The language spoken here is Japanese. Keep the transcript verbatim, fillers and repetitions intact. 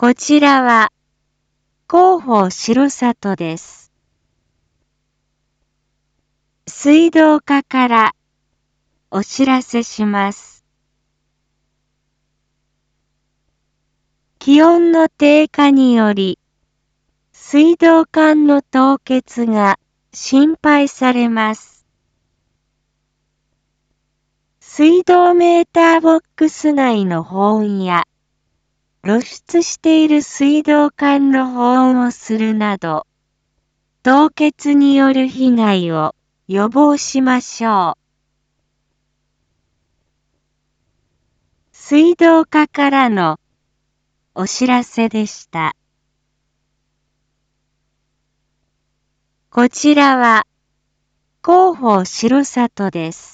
こちらは広報城里です。水道課からお知らせします。気温の低下により水道管の凍結が心配されます。水道メーターボックス内の保温や露出している水道管の保温をするなど、凍結による被害を予防しましょう。水道課からのお知らせでした。こちらは広報城里です。